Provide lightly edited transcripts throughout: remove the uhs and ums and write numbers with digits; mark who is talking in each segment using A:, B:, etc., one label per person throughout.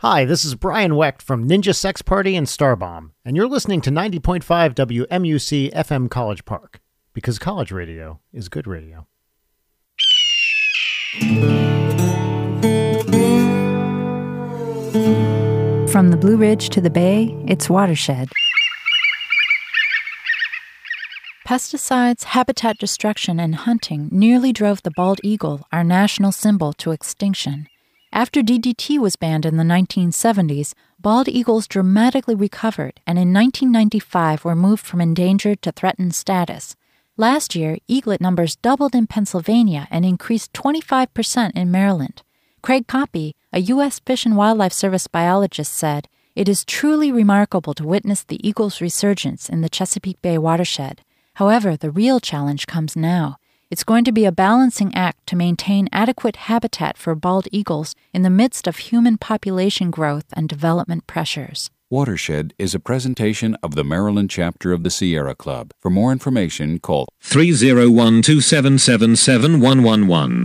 A: Hi, this is Brian Wecht from Ninja Sex Party and Starbomb, and you're listening to 90.5 WMUC FM College Park, because college radio is good radio.
B: From the Blue Ridge to the Bay, it's Watershed. Pesticides, habitat destruction, and hunting nearly drove the bald eagle, our national symbol, to extinction. After DDT was banned in the 1970s, bald eagles dramatically recovered and in 1995 were moved from endangered to threatened status. Last year, eaglet numbers doubled in Pennsylvania and increased 25% in Maryland. Craig Coppy, a U.S. Fish and Wildlife Service biologist, said, "It is truly remarkable to witness the eagle's resurgence in the Chesapeake Bay watershed. However, the real challenge comes now. It's going to be a balancing act to maintain adequate habitat for bald eagles in the midst of human population growth and development pressures."
C: Watershed is a presentation of the Maryland chapter of the Sierra Club. For more information, call
D: 301-277-7111.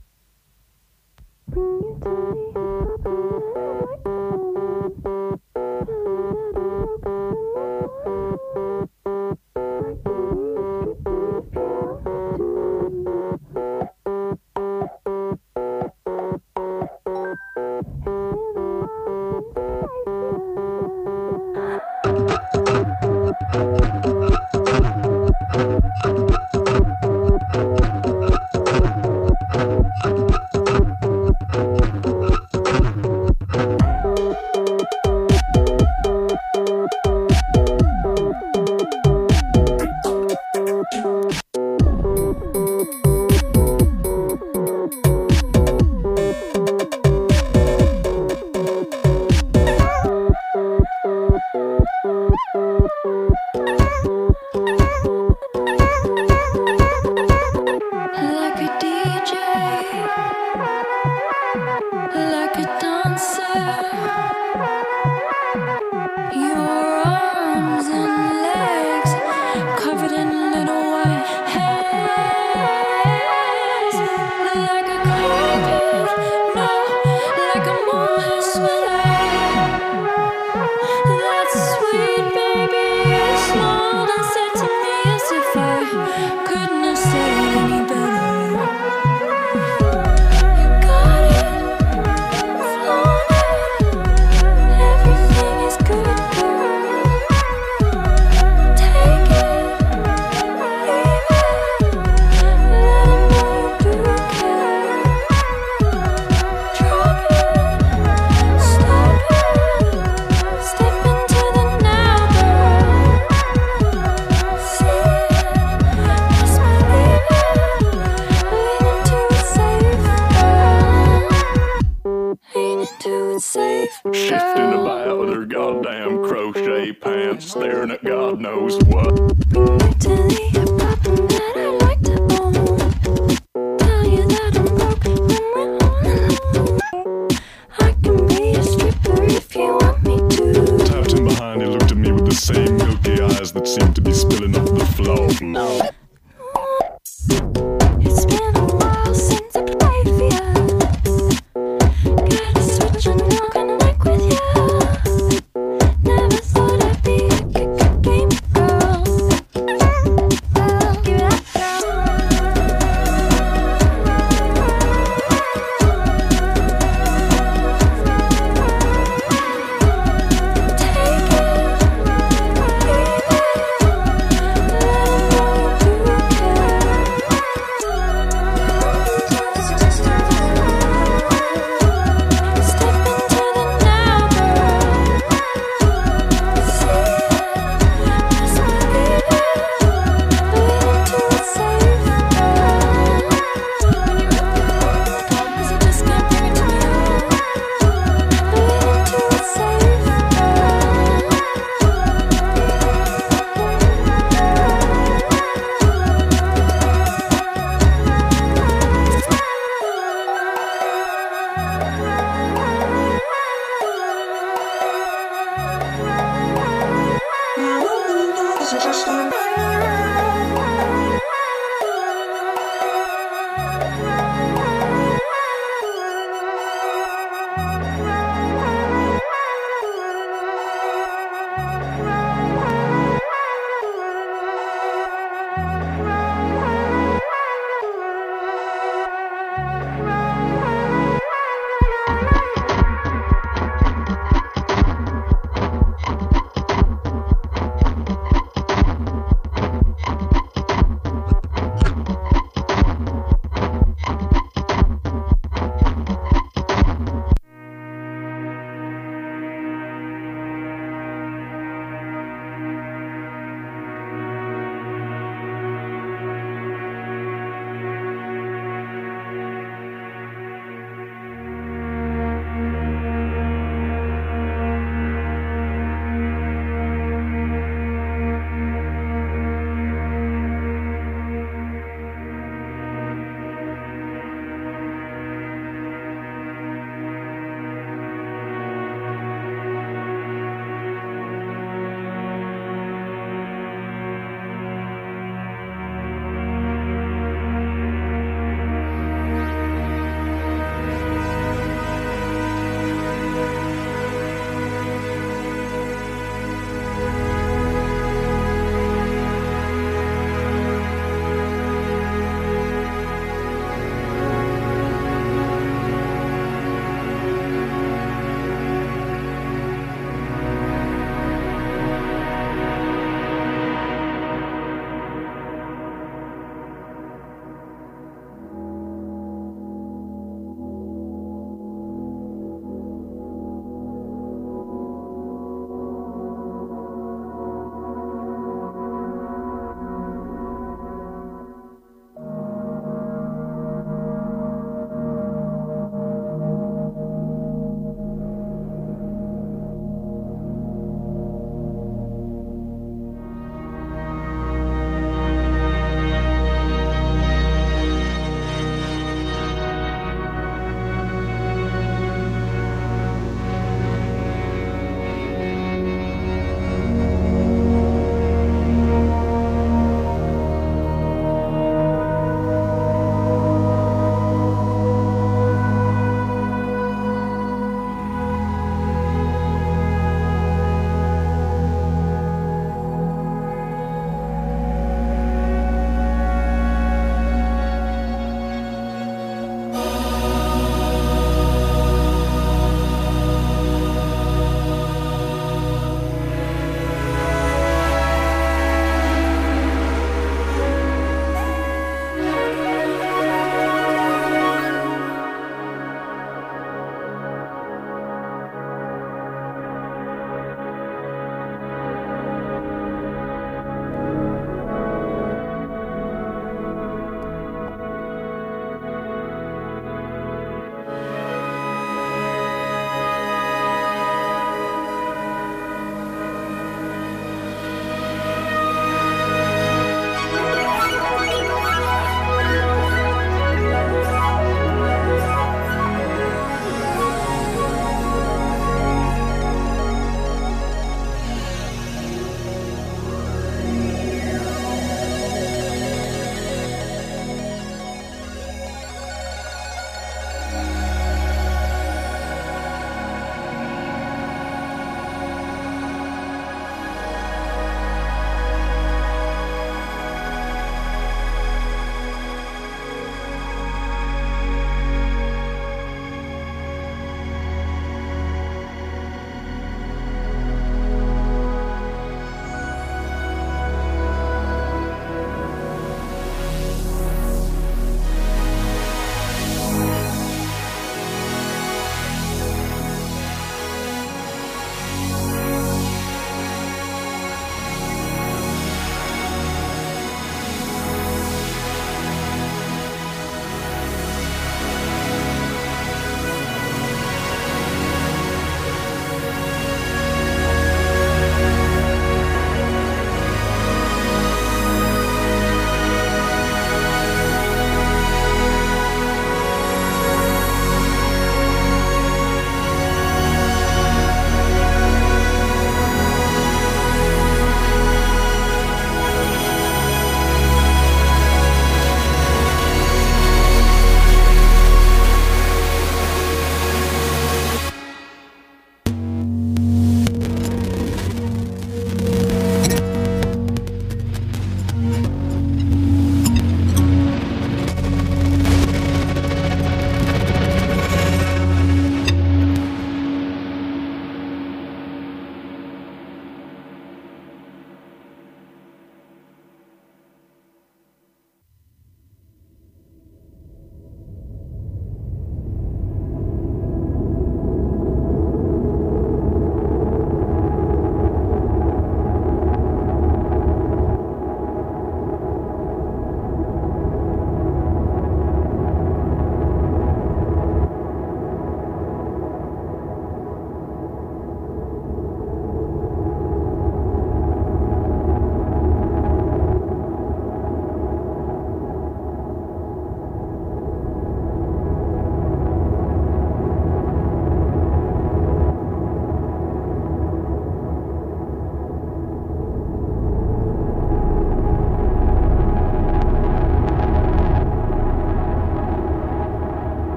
E: Shifting about her goddamn crochet pants, staring at God knows what. Tapped him behind, he looked at me with the same milky eyes that seemed to be spilling off the floor. No.
F: It's been a while since I played with you. Gotta switch and I'm gonna like with you. Never thought I'd be a game girl. Give it up,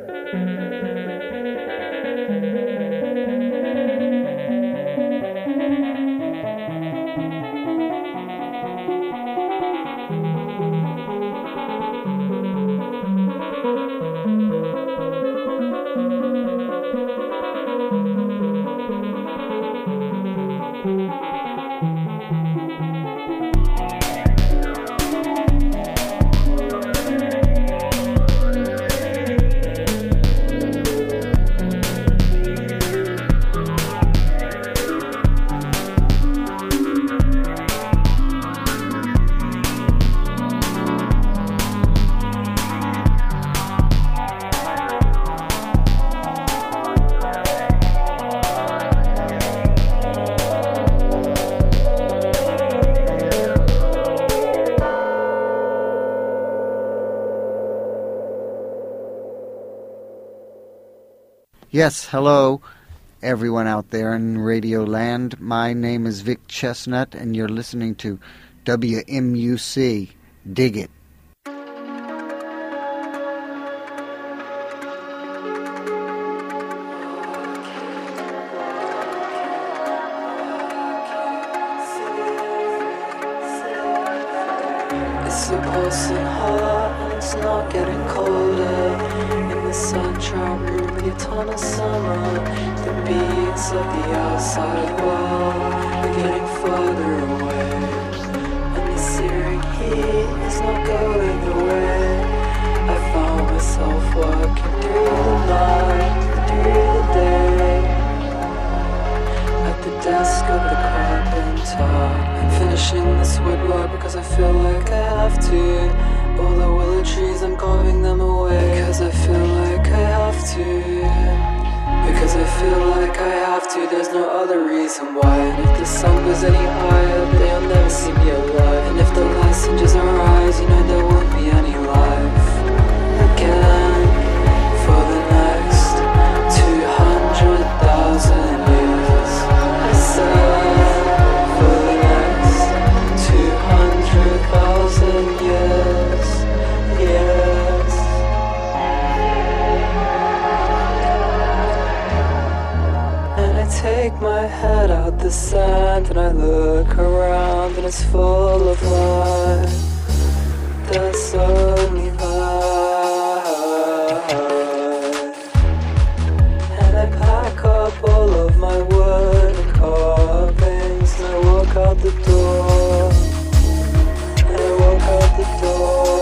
D: Yes, hello, everyone out there in Radio Land. My name is Vic Chestnut, and you're listening to WMUC. Dig it.
G: It's so pulsing hot and it's not getting colder. In the sunshine room, the eternal summer, the beats of the outside world are getting further away, and the searing heat is not going away. I found myself working through the night, through the day, at the desk of the carpenter. I'm finishing this woodwork because I feel like I have to. All the willow trees, I'm carving them away because I feel like I have to. Because I feel like I have to, there's no other reason why. And if the sun goes any higher, they'll never see me alive. And if the lights and just arise, you know there won't be any life again for the next 200,000 years. I said for the next 200,000 years. Yes. And I take my head out the sand and I look around and it's full of life. That's only life. And I pack up all of my wood and carvings and I walk out the door. And I walk out the door.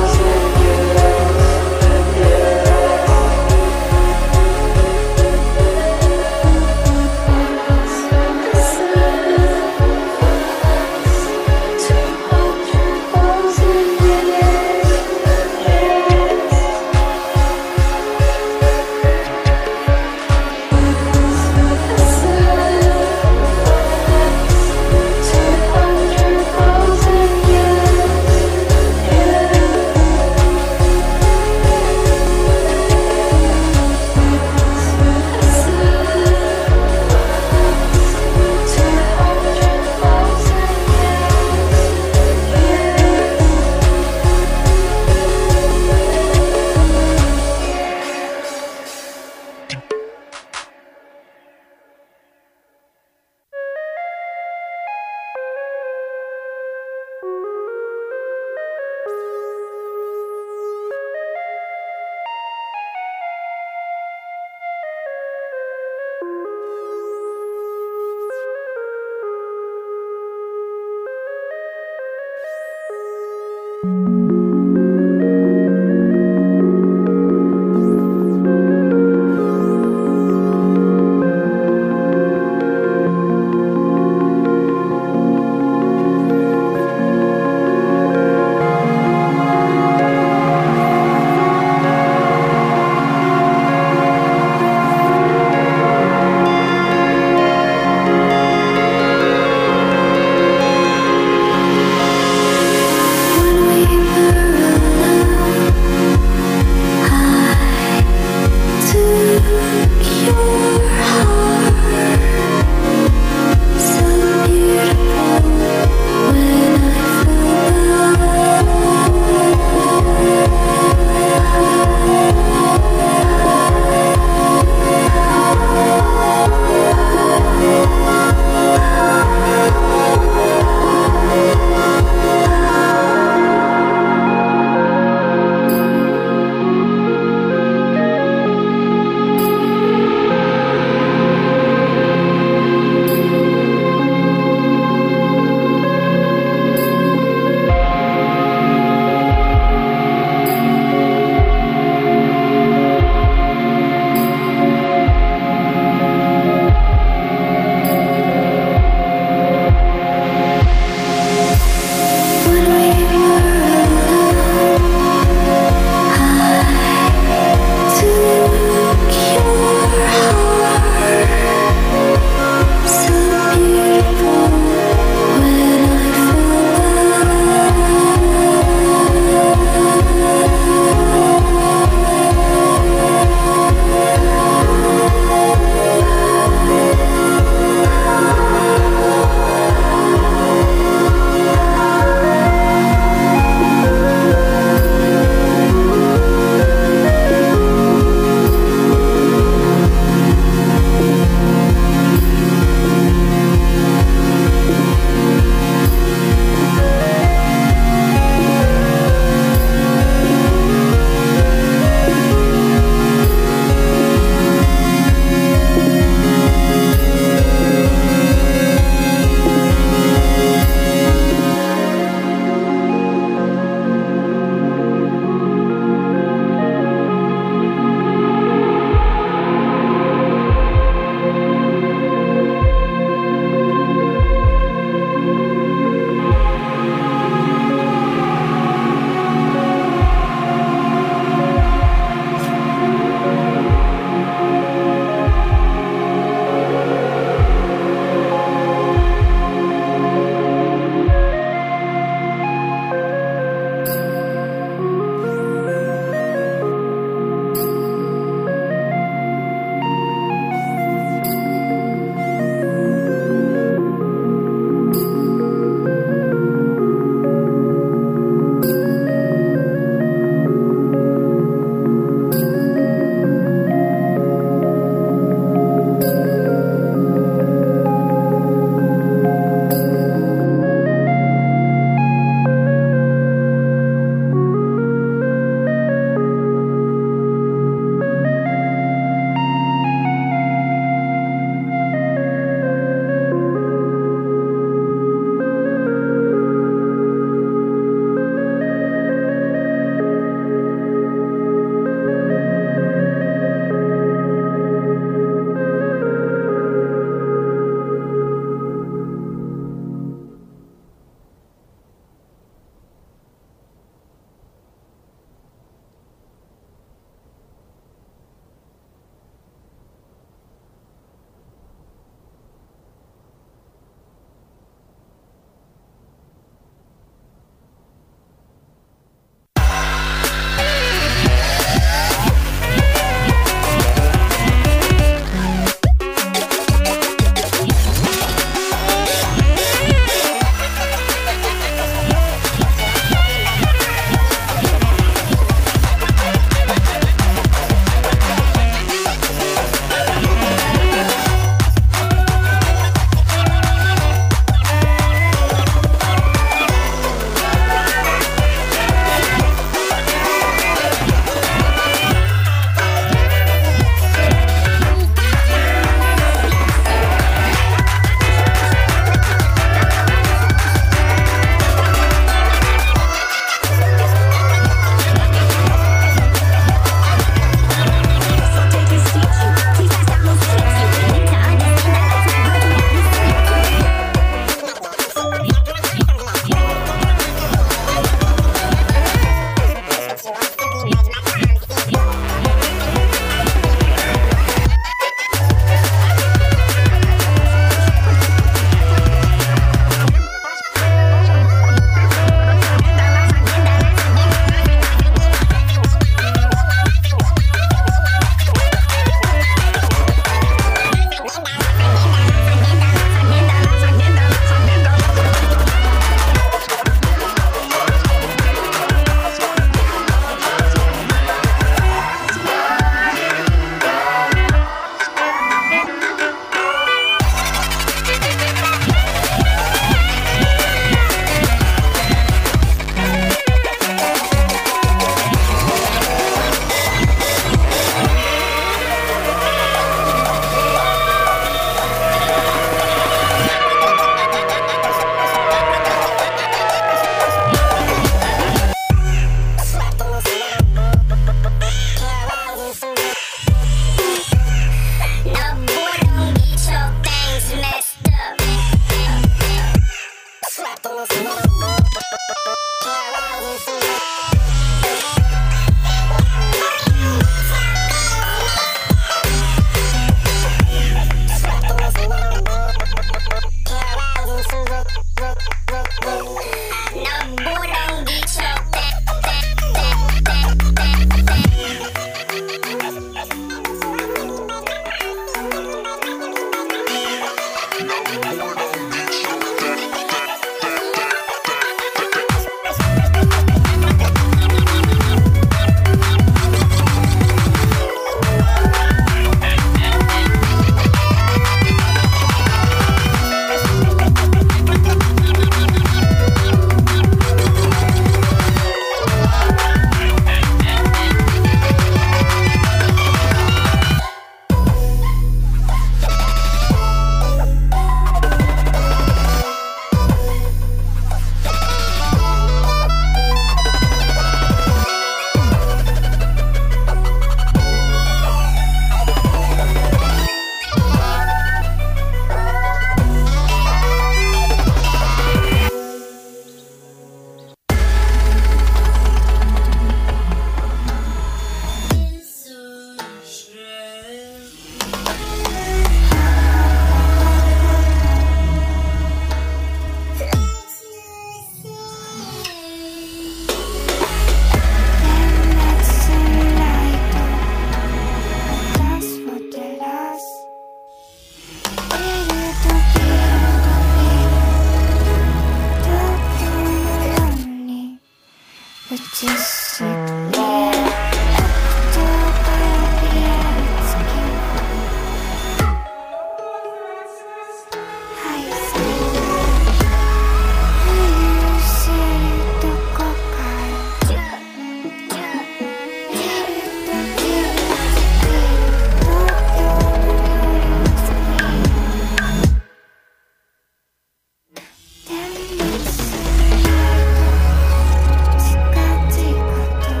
F: 近づいこと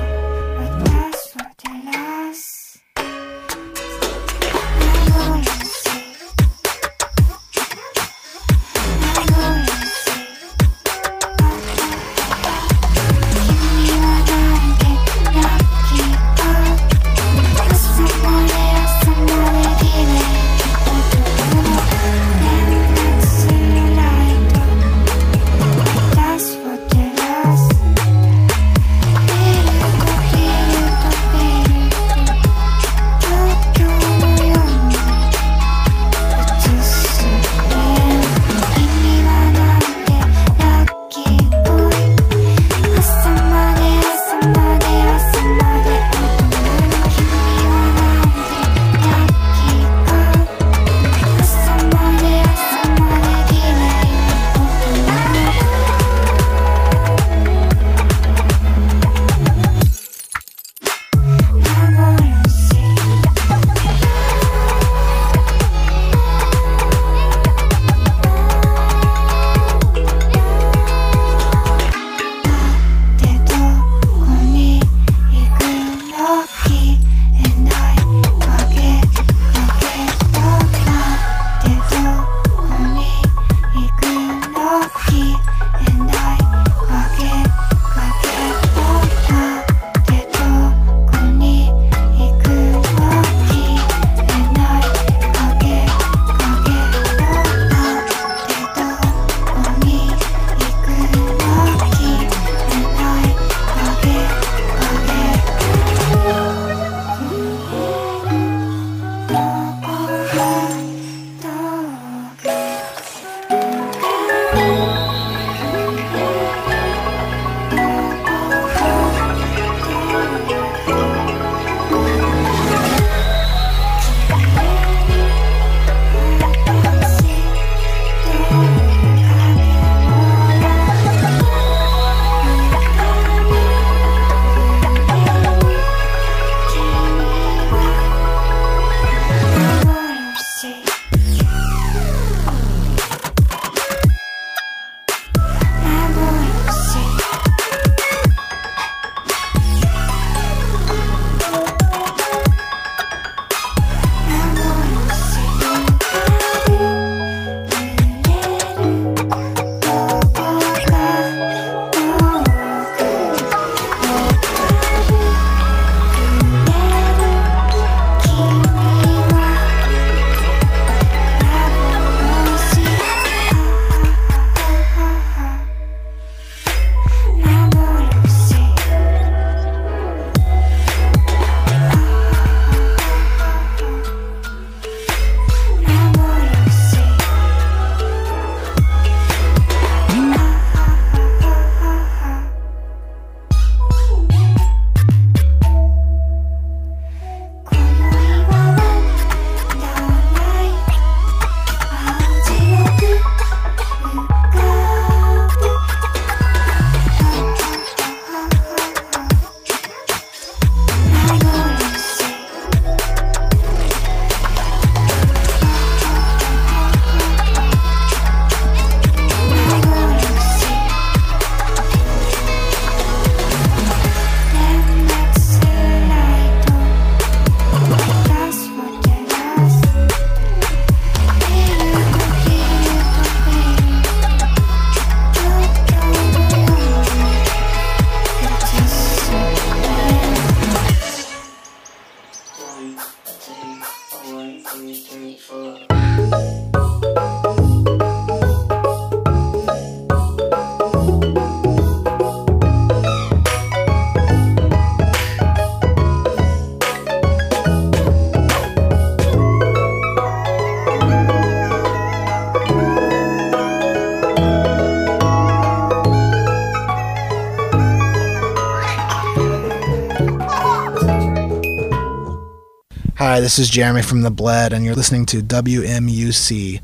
H: Hi, this is Jeremy from The Bled, and you're listening to WMUC.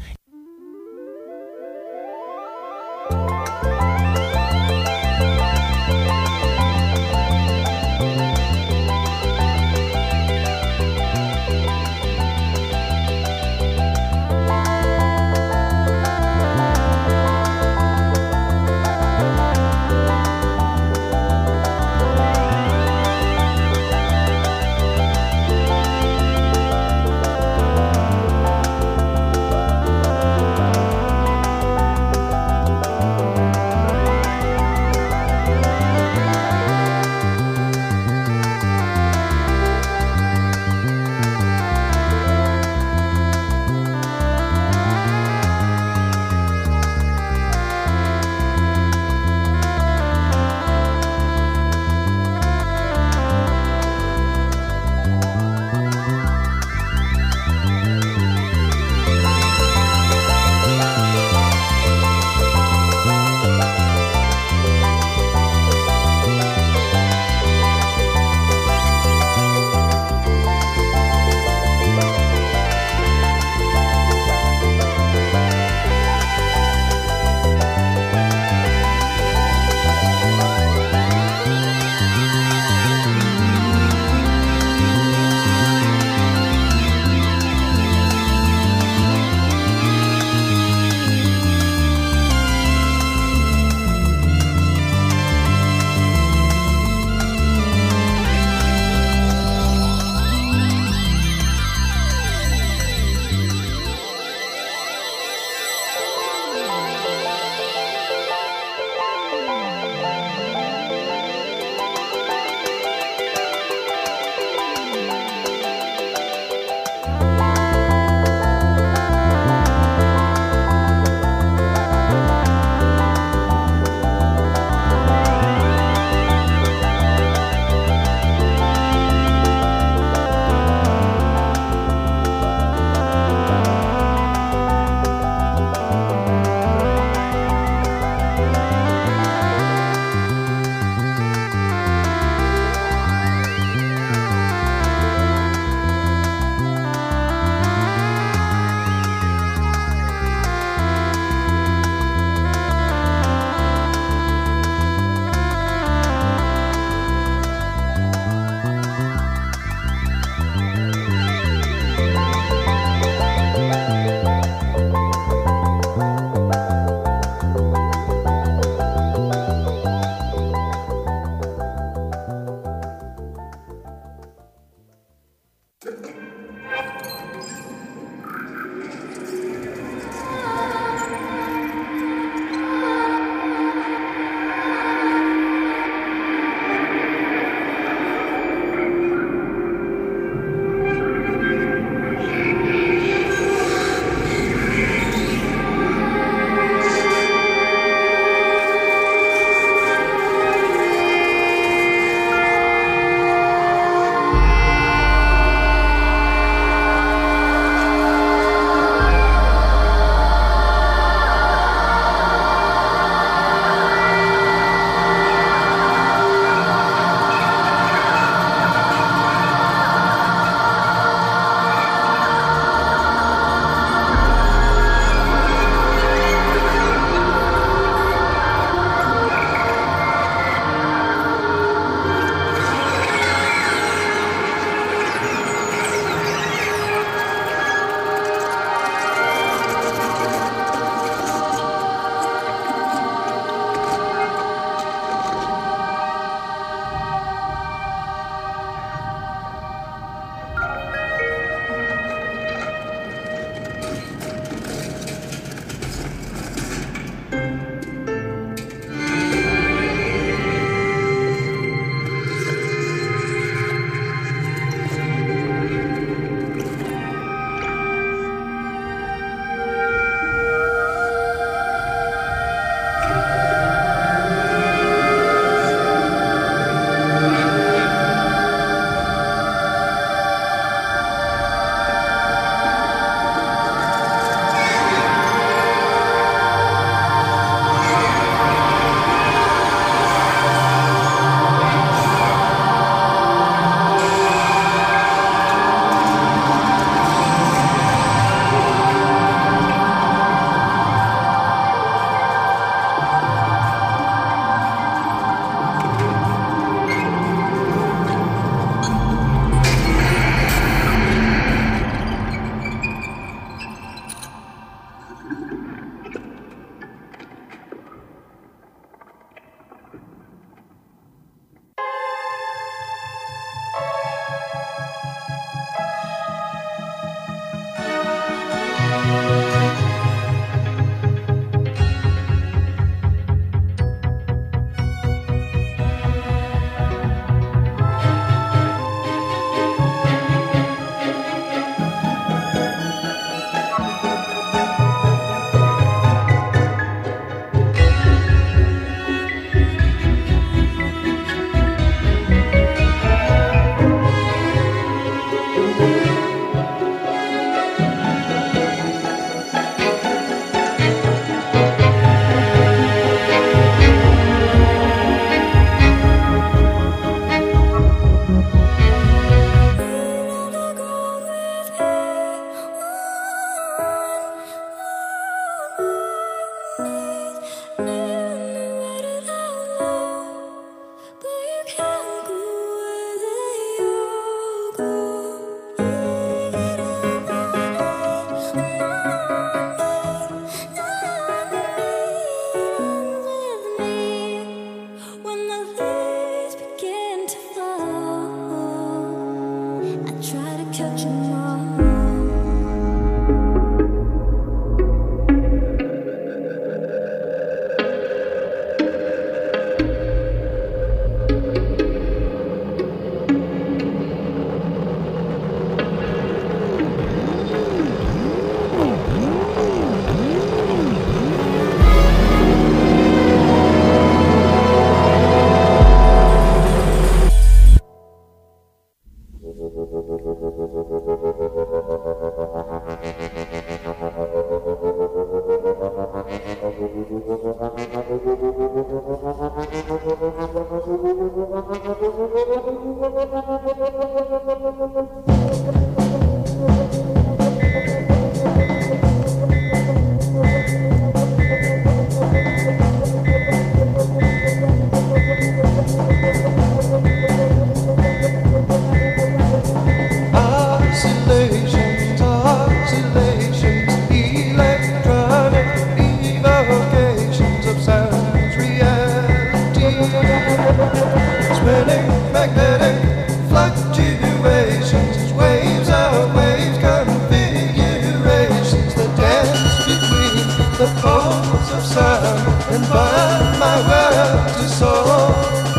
I: Oscillations, oscillations, electronic evocations of sound's reality. Spinning magnetic fluctuations, waves of waves, configurations that dance between the poles of sound and bind my world to soul.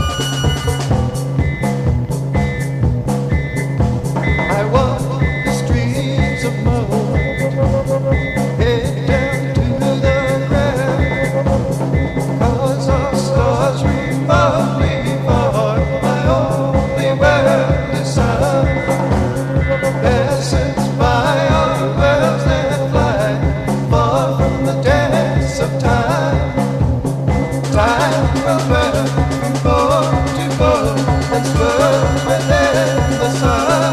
I: I walk the streets of mold, head down to the ground, 'cause our stars remotely far, my only world is sound. Passers by on worlds that fly, far from the dance of time. Time will burn from pole to pole and swirl within the sun.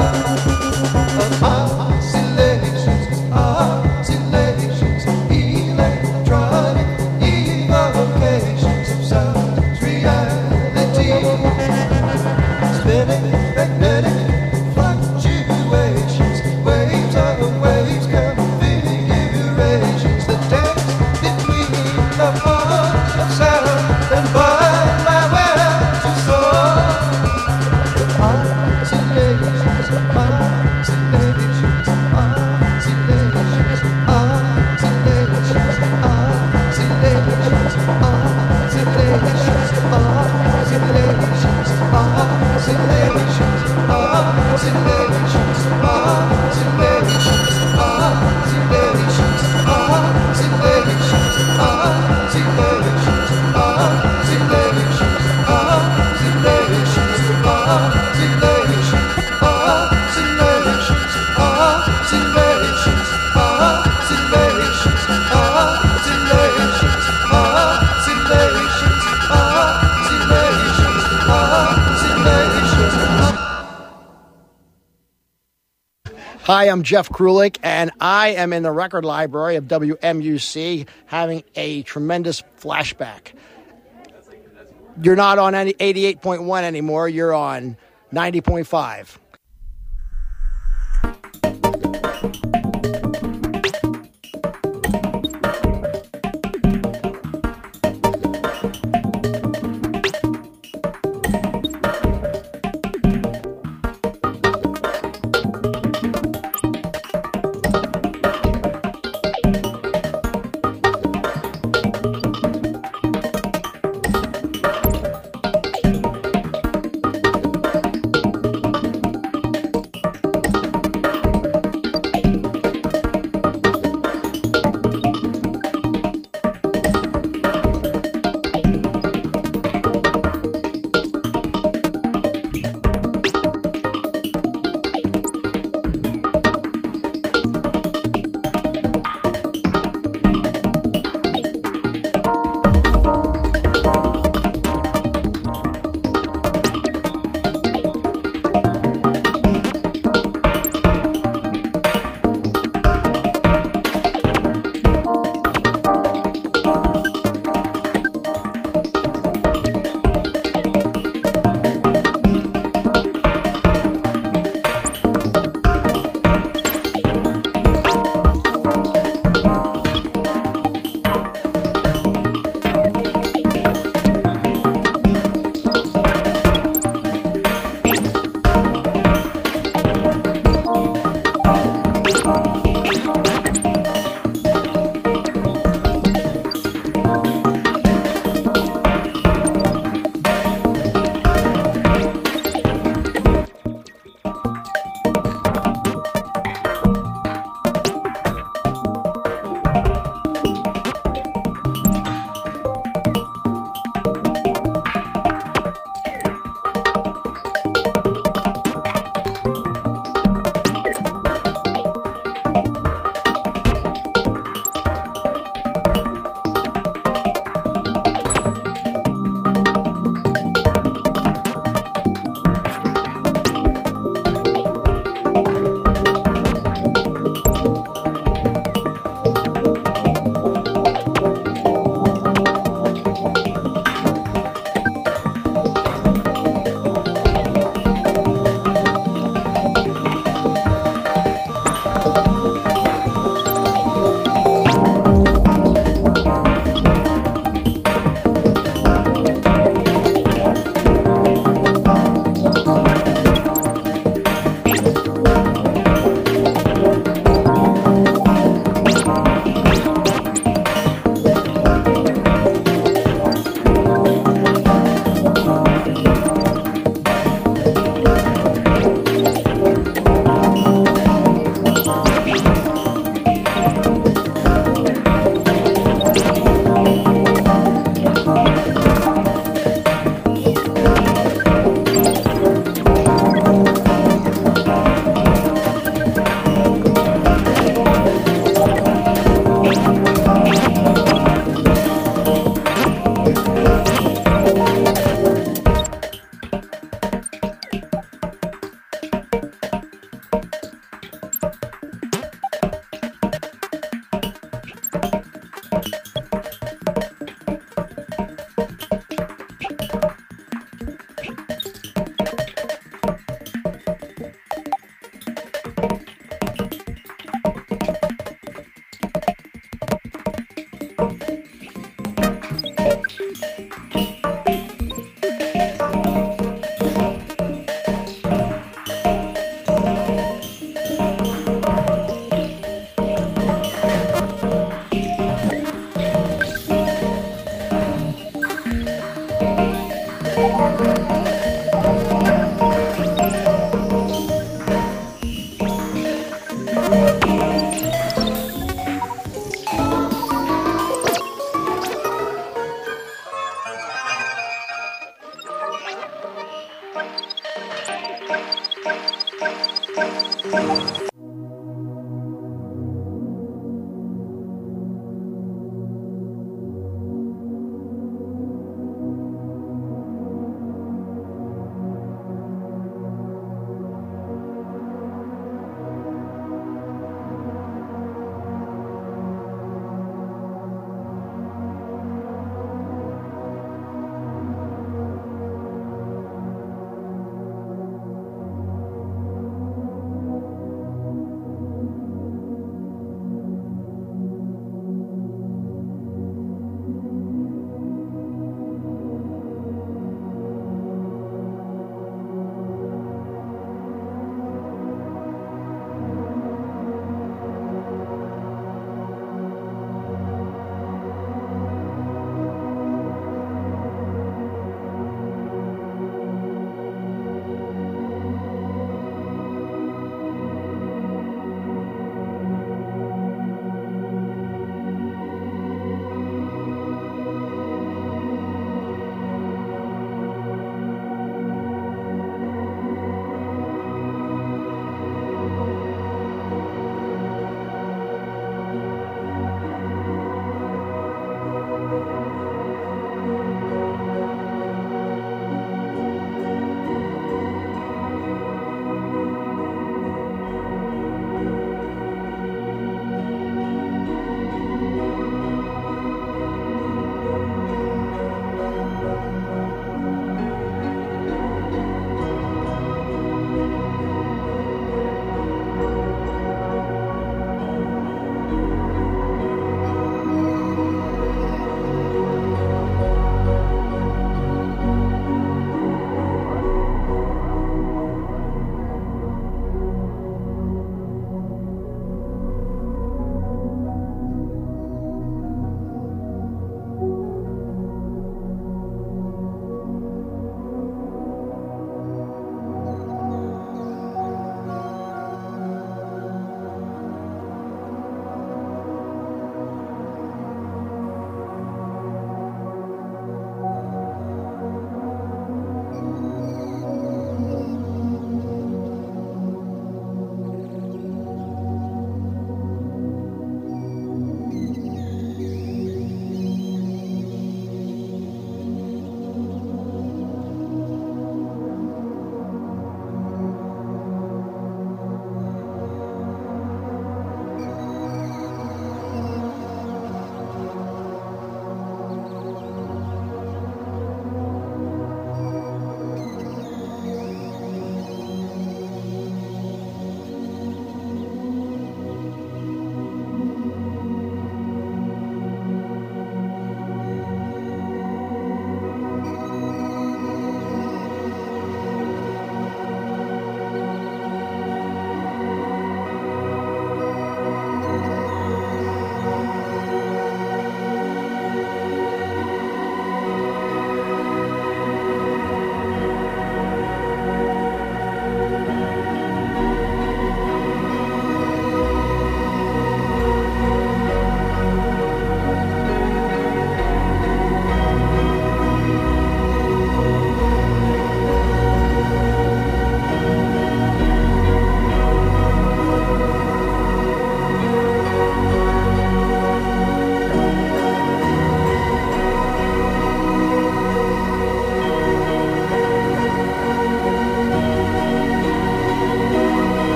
I: Oscillations, oscillations, electronic evocations of sound's reality. Spinning magnetic fluctuations, waves of waves, configurations that dance between the poles of sound and bind my world to soul. Oscillations, oscillations, oscillations, oscillations, oscillations, oscillations, oscillations, oscillations, oscillations, oscillations,
J: Hi, I'm Jeff Krulik, and I am in the record library of WMUC having a tremendous flashback. You're not on 88.1 anymore, you're on 90.5.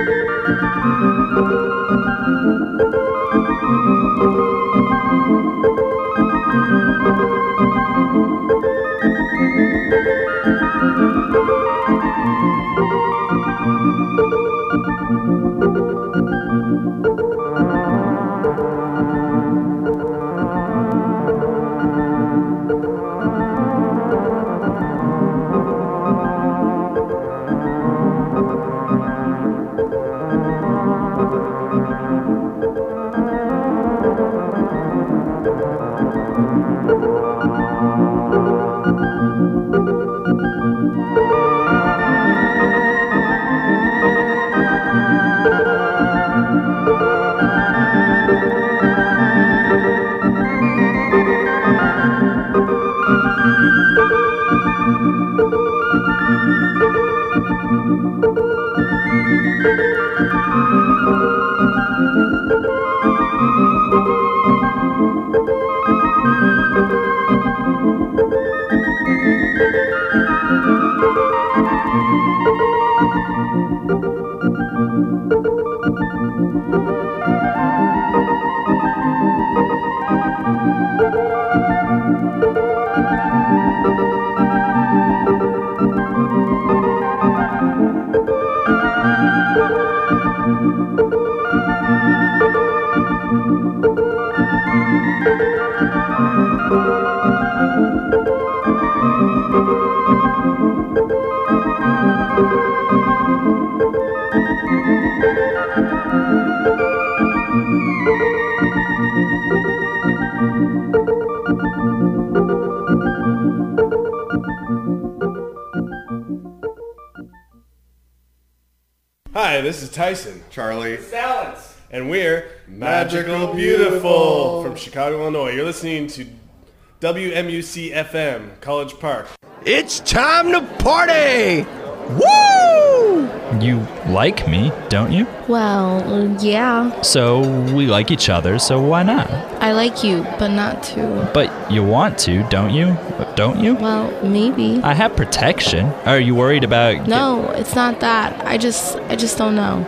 K: Hi, this is Tyson,
L: Charlie,
K: Salance, and we're Magical Beautiful from Chicago, Illinois. You're listening to WMUC FM, College Park.
M: It's time to party! Woo!
N: You like me, don't you?
O: Well, yeah.
N: So we like each other, so why not?
O: I like you, but not to.
N: But you want to, don't you? Don't you?
O: Well, maybe.
N: I have protection. Are you worried about...
O: No, it's not that. I just don't know.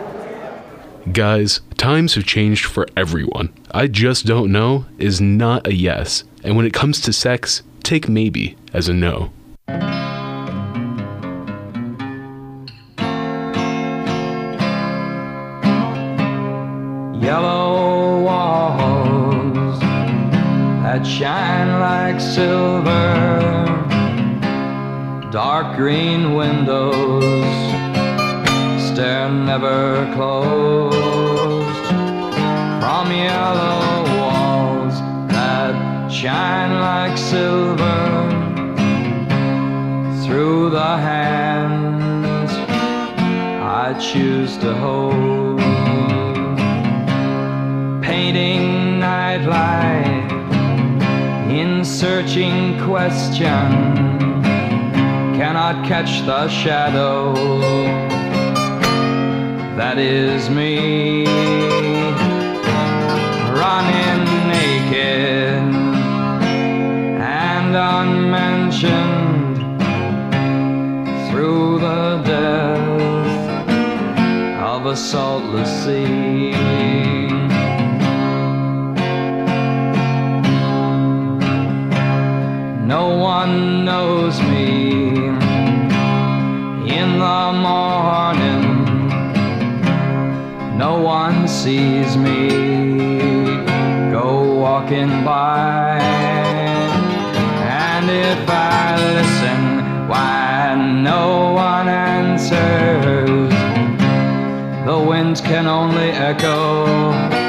P: Guys, times have changed for everyone. I just don't know is not a yes. And when it comes to sex, take maybe as a no.
Q: Yellow walls that shine like silver, dark green windows stare never closed. From yellow walls that shine like silver, through the hands I choose to hold. Painting nightlight in searching question, cannot catch the shadow that is me, running naked and unmentioned through the death of a saltless sea. No one knows me in the morning, no one sees me go walking by. And if I listen, why no one answers. The winds can only echo